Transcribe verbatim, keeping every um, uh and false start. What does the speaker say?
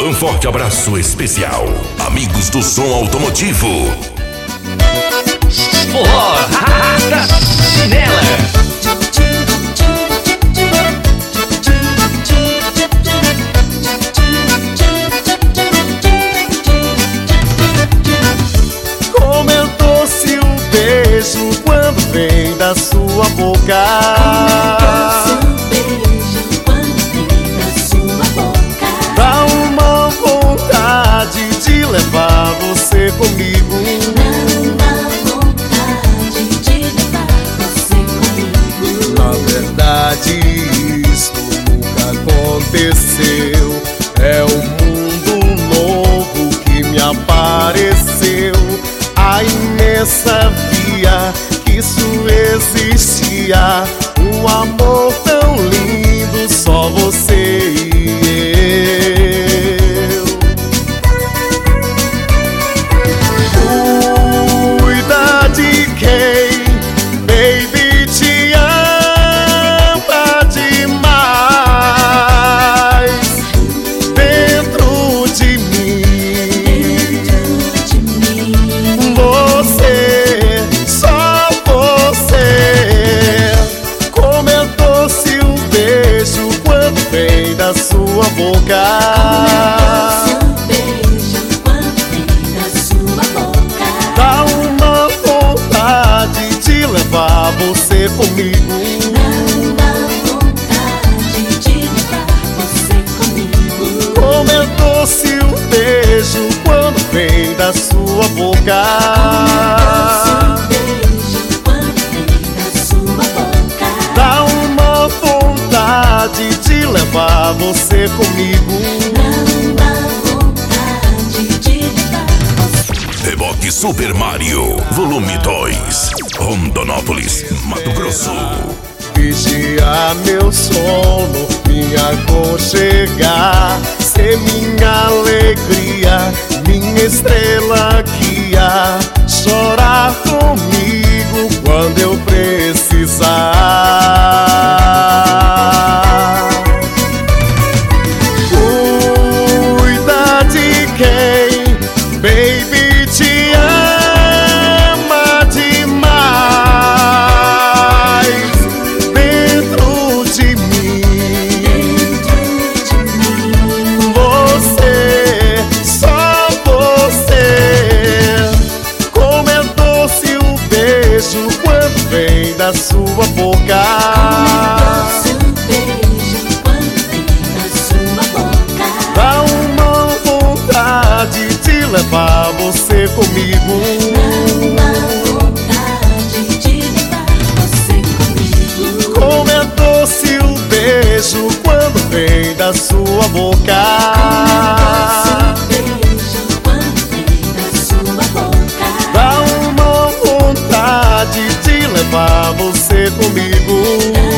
Um forte abraço especial, amigos do som automotivo. Forró, arrasta, chinela. Comentou-se o beijo quando vem da sua boca. Dá uma vontade de levar você comigo. Na verdade, isso nunca aconteceu. É um mundo novo que me apareceu. A imensa via que isso existia. Um amor tão lindo, só você e eu. Cuida de quem, baby, te ama demais. Dentro de mim, você, só você. Comentou-se um beijo quando vem da sua boca. Dá uma vontade de levar você comigo. Comentou-se um beijo quando vem da sua boca. Dá uma vontade de levar você comigo. Reboque Super Mario, volume dois, Rondonópolis, Mato Grosso. Vigia meu sono, me aconchegar, ser minha alegria, minha estrela guia. Chorar comigo quando eu precisar. Cuida de quem, baby, te ama demais. Dentro de mim, você, só você. Comentou-se o beijo quando vem da sua boca. Dá uma vontade de levar você comigo. Comentou-se o beijo quando vem da sua boca. Dá uma vontade de levar você comigo.